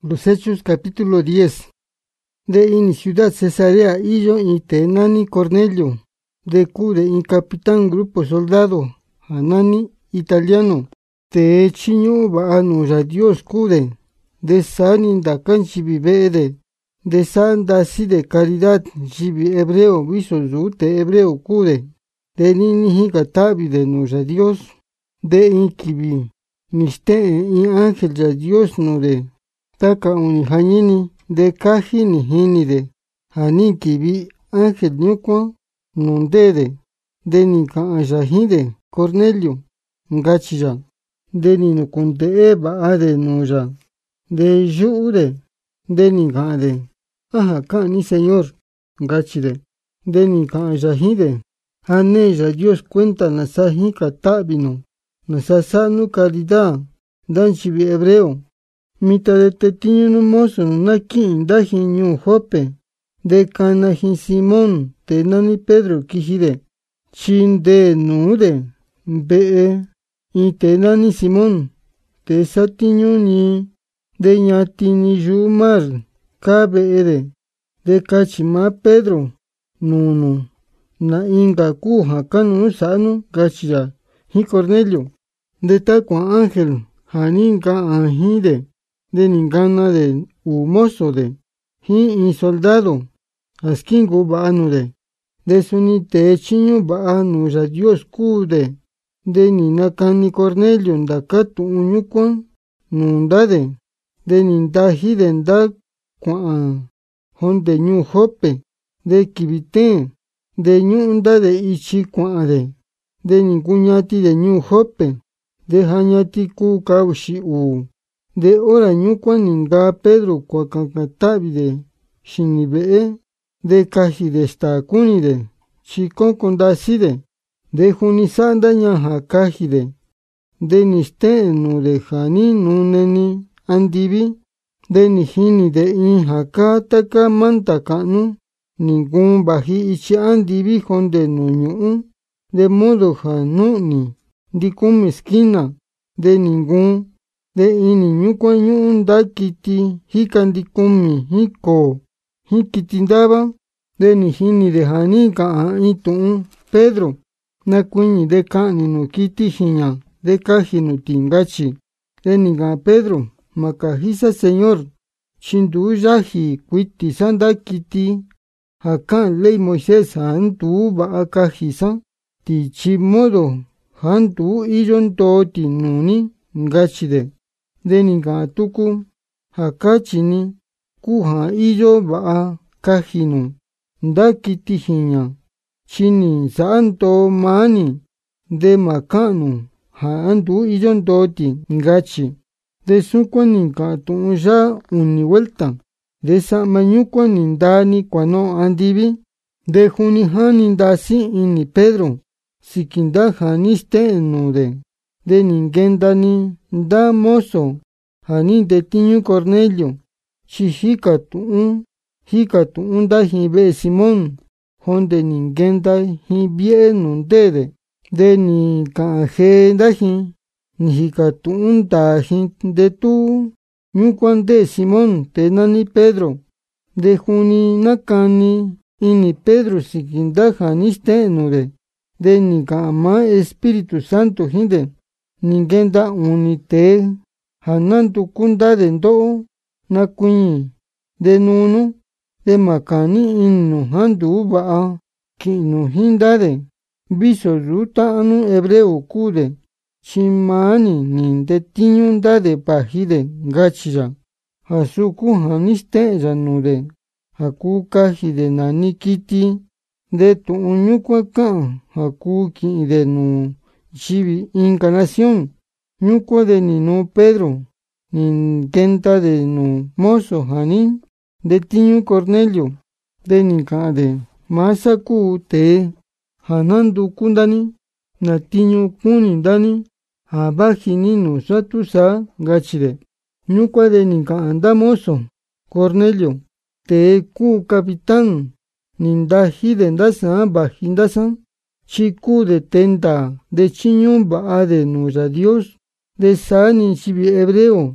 Los Hechos capítulo 10. De in ciudad Cesarea iyo y tenani Cornelio, de cude in capitán grupo soldado, hanani italiano, te chiño baanu Dios cude, de sanin da canchi vivede, de san da si de caridad jibi hebreo viso zute hebreo cude, de nini gatabi de nuja Dios, de inkibi, niste in ángel ya Dios no de, taka uni hanini, de kaji ni hini de, hani kibi ángel nyukwa, nundede, de ni ka ajahide, Cornelio, ngachija, de ni nukunte eba ade nuja, de yude, de ni gade, aha ka ni señor, ngachide, de ni ka ajahide, haneja Dios cuenta nasahi katabino, nasasanu calidad, danchibi hebreo, mita de tetiño no mozo naki daji ñu jope, de canaji Simón, te nani Pedro kijide, chin de nude, be, y te nani Simón, te satiño ni, de ñati ni yumar, cabe ede, de cachima Pedro, no, na inga kuja kanu sanu gachira, hi Cornelio, de takwa ángel, haninga anjide, de ningana de humoso de, hi soldado, askingo baanu de suni te chiño baanu ya Dios kude, de ni nakani Cornelio ndakatu uñukwan, nundade, de nindaji de nda kwaan, honde ñu jope, de kibite, de ñu nda de ichi kwaan de ninguñati de ñu jope, de hañati ku kaushi u. De ora ñukwa ninga Pedro kwakankatabi de shinibee, de kaji de stakuni de chikon kondaside, de junisanda ñaja kaji de niste nu de jani nuneni andibi, de nijini de injaka taka manta kanu, ningún baji ichi andibi jonde nuñu, de modo januni, dikun esquina, de ningún, de ini ñukwa ñu ndakiti hikandikumi hiko hikitindaba, de nijini de jani ka itu Pedro, nakuini de kani no kiti hiña, de kaji no tingachi, de niga Pedro, makajisa Señor, chindu yaji kuiti sandakiti, hakan ley Moisés hantu ba akajisa, ti chimodo hantu iyon toti nuni ngachide, de ninga tuku hakachini kuha iyo ba kajinu, ndakiti hiña, chini santo mani, de makanu hantu iyon toti ngachi, de sukwa ninga tuya uni vuelta, de samanyukwa nindani kwano andibi, de junihani ndasi ini Pedro, sikinda janiste enude, de ningendani nda mozo, hani de tiñu Cornelio, chi hika tuun da hibe Simón, honde ningenda hibie nundede, de ni kaje dahi, ni hika tuun da de tu, ñukwan de Simón te nani Pedro, de juni nakani ini Pedro sikinda janiste enude, de ni kama Espíritu Santo hinde, ningenda unite, hanantu kunda de ndo, nakuñi, de nunu, de makani inu handu baa, kinu hindade, viso ruta anu hebreo kude, chimani ninde tiñunda de pajide, gachira, hasuku haniste yanude, haku kaji de nani kiti, de tu uñukwa ka, haku ki de nu, chibi encarnación, ñukwa de ni no Pedro, ni kenta de nu mozo hanin, de tiñu Cornelio, de ni ka de masaku te, hanandu kundani, na tiñu kunindani, abaji ni nu satusa gachide, ñukwa de ni ka anda mozo, Cornelio, te ku capitán, nindaji de ndasa bajindasan, chiku de tenta, de chiñun ba de nuya Dios, de sani chibi hebreo,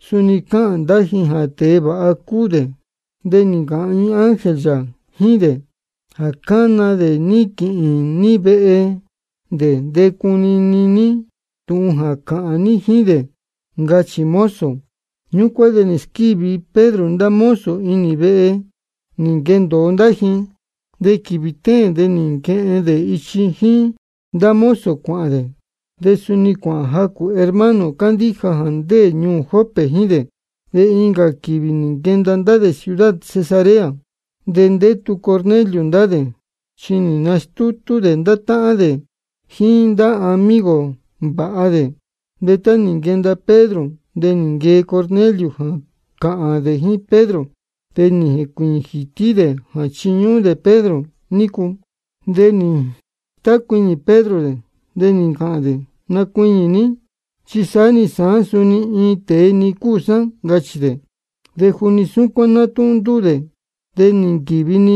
suni ka'an ndaji ja tee va'a kuu de ni ka'an in ángel ya jin de ja kana de ni ki'in ni ve'e de ndekunini ni tu'un ja ka'an ni jin de, ngachi mozo. Ñúkuan de ni skivi Pedro nda mozo ini ve'e ni nkendoo ndaji, de kivi tee de ni nke'en de ichi jin nda mozo kua'an de suni kua'an jaku hermano kandija ja ndee ñuu Jope jin de inka kivi ni nkenda nda de ciudad Cesarea, de ndetu Cornelio nda de, chi ni nastutu de nda ta'an de jin nda amigo va'a de ta ni nkenda Pedro de ni nkee Cornelio ja ka'an de jin Pedro, de ni jekuiñi jiti de ja chiñu'un de Pedro niku, de ni takuiñi Pedro de ni ka'an de nakuiñi ni, chi saa ni sa'an suni in tee ni kuu sa, ngachi de juni sukuan natu'un nduu de ni nkivi ni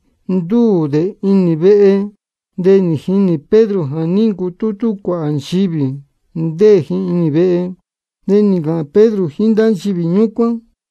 nduu de ini ve'e, de ni jini Pedro ja ni nkututu kua'a nchivi ndee jin ini ve'e, de ni ka'an Pedro jin nda nchivi ñúkuan: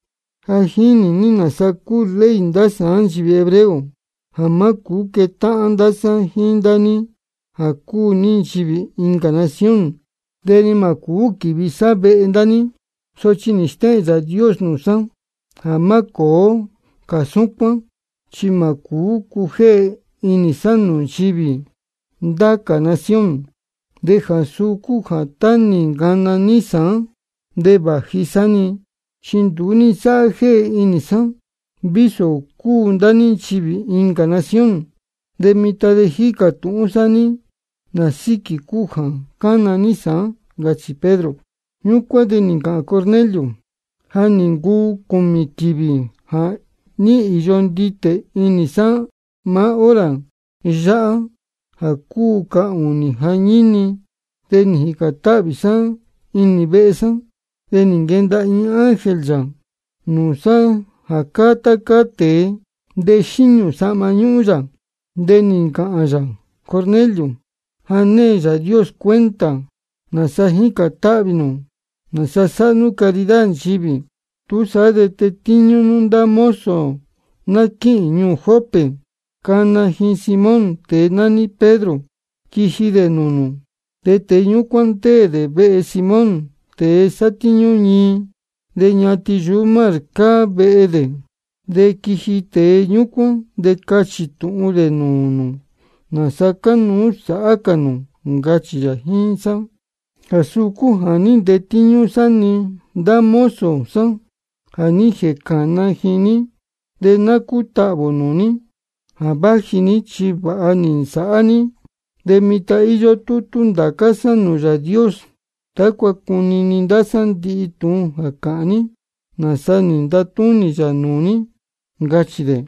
ja jini ni nasa kuu ley ndasa nchivi hebreo, ja ma kuu keta'an ndasa jin ndani ja kuu ni nchivi inka nación, de ni ma kuu kivi sa ve'e ndani, sochi ni ste'en Yao Dios nuu sa ja ma koo ka sukuan, chi ma kuu kuje'e ini sa nuu nchivi ndaka nación, de ja suu kuu ja ta ni nkana ni sa'an de vaji sani, chi ntuu ni sa'a je'e ini sa, viso kuu ndani nchivi inka nación, de mita de jika tu'un sani na siki kuu ja kana ni sa'an, ngachi Pedro. Ñúkuan de ni ka'an Cornelio: ja ni nkuu 10 kivi ja ni iyo ndite ini sa maa hora ya'a ja kuu ka 9 jañini, de ni jika ta'vi sa ini ve'e sa, de ni nkenda in ángel ya nuu sa ja kata ka tee nde xiñu sa'ma ñu'un ya, de ni ka'an ya: Cornelio, ja nee Yao Dios kuenta nasa jika ta'vi nu, nasa sa'a nu caridad nchivi. Tu saa de tetiñu nu nda mozo na ki'in ñuu Jope, kana jin Simón tee nani Pedro kiji de nunu, de tee ñúkuan tee de ve'e Simón tee satiñu ñii, de ñati yuu mar kaa ve'e de kiji tee ñúkuan de kachi tu'un de nunu nasa kanuu sa'a kanu, ngachi ya jin sa: ja suu kuu ja ni ndetiñu sa ni nda mozo sa ja ni jekana jini de na kuta'vo nuu ni ja vaji ni chi va'a ni nsa'a ni, de mita iyo tutu ndaka sa nuu Yao Dios, takua kunini ndasa ndi'i tu'un ja ka'an ni nasa ni ndatuni ya nuu ni, ngachi de.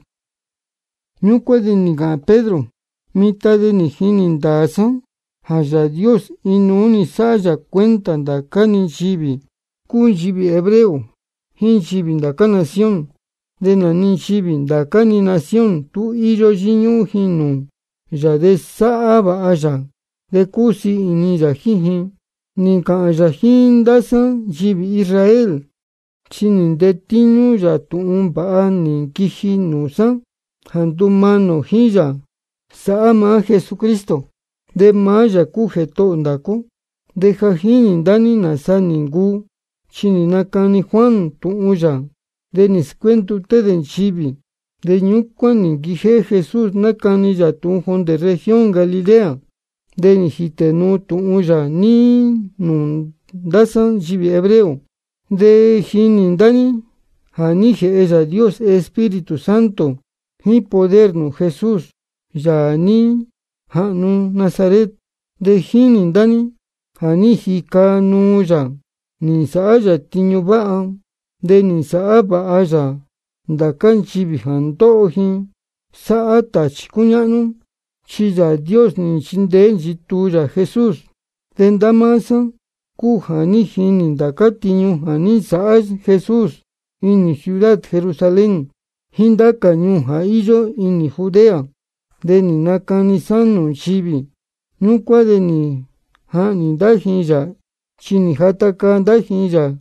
Ñúkuan de ni ka'an Pedro: mita de ni jini ndaa sa ja Yao Dios inuu ni sa'a ya kuenta ndaka ni nchivi kuu nchivi hebreo jin nchivi ndaka nación, de nani nchivi ndaka ni nación tu iyo yiñu'un jin nuu ya de sa'a va'a ya, de kusi ini ya jin. Ni ka'an ya jin ndasa nchivi Israel, chi ni ndetiñu ya tu'un va'a ni nkiji nuu sa ja ndumano jin ya sa'a maa Jesucristo, de maa ya kuu jeto'o ndako, de ja jini ndani nasa ni nkuu, chi ni nakani Juan tu'un ya, de ni skuentute de nchivi, de ñúkuan ni nkije Jesús nakani ya tu'un jonde región Galilea, de ni jitenuu tu'un ya ni nuu ndasa nchivi hebreo, de jini ndani ja ni je'e Yao Dios Espíritu Santo jin poder nuu Jesús ya ni ja'nu Nazaret, de jini ndani ja ni jika nuu ya ni nsa'a ya tiñu va'a, de ni nsa'a va'a ya ndaka nchivi ja ndo'o jin sa'a tachi kuña'nu, chi Yao Dios ni nchindee nchituu ya Jesús, de nda maa sa kuu ja ni jini ndaka tiñu ja ni nsa'a Jesús ini ciudad Jerusalén jin ndaka ñuu ja iyo ini Judea, de ni nakani sa nuu nchivi. Ñúkuan de ni ja'ni ndajin ya chi ni jataka ndajin ya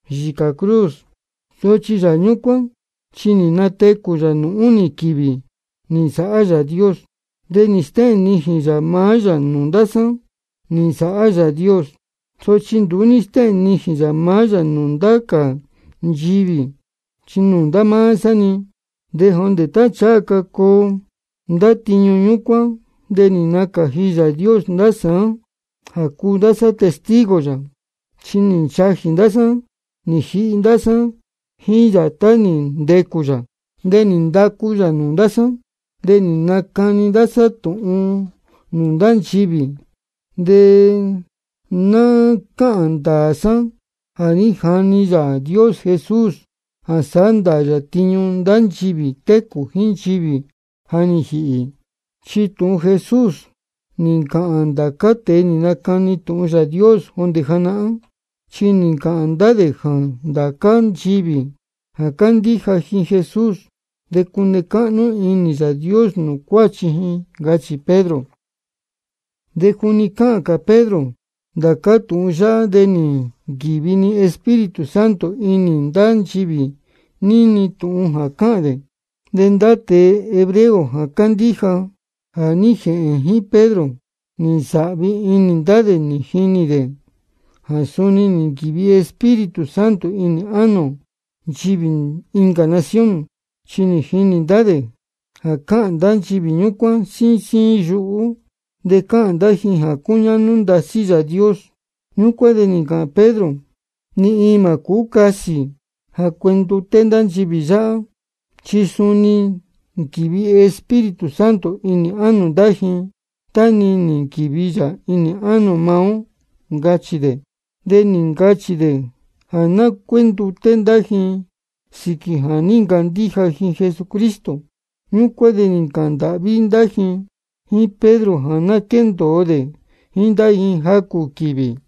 yika cruz. Sochi ya ñukuan chini nateku ya nu uni kivi ni sa'a ya Dios. De ni steen niji ya maa ya nundasan ni sa'a ya Dios. Sochi ndu ni steen niji ya maa ya nundaka nyivi chi nunda maa sani. De jonde ta chaka ko nda tiñu ñukuan de ni nakaji ya Dios ndasan haku ndasa testigo ya chi ni nchaji ndasan ni ji'i ndasan jin ya ta ni ndeku ya. De ni ndaku ya nundasan de ni nakani ndasa tu'un nunda nchivi. De na ka'an ndasan ja ni jani ya Dios Jesús ja sanda ya tiñu nda nchivi teku jin nchivi ja ni ji'i. Chi tu'un Jesús ni ka'an ndaka tee ni nakani tu'un ya Dios onde jana'a. Chi ni ka'an ndade ja ndaka nchivi ja kandija jin Jesús de kune ka'nu ini ya Dios nu kuachi jin, kachi Pedro. De kuni ka'an ka Pedro ndaka tu'un ya'a de ni nkivi ni Espíritu Santo ini nda nchivi nini tu'un ja ka'an de nda tee hebreo ja kandija ja ni je'en jin Pedro ni nsa'vi ini ndade ni jini de ja suni ni nkivi Espíritu Santo ini anu nchivi inka nación chi ni jini ndade ja ka'an nda nchivi ñukuan sin yu'u de ka'an ndajin ja kuñanu ndasi ya Dios. Ñukuan de ni ka'an Pedro ni ima ku kasi ja kuendute nda nchivi ya'a chi suni nkivi Espíritu Santo ini anu ndajin tani ni nkivi ya ini anu mao, nkachi de ni nkachi de ja na kuendute ndajin siki ja ni nkandija jin Jesucristo. Ñukuan de ni ka'an nda'vi ndajin jin Pedro ja na kendoo de jin ndajin jaku kivi.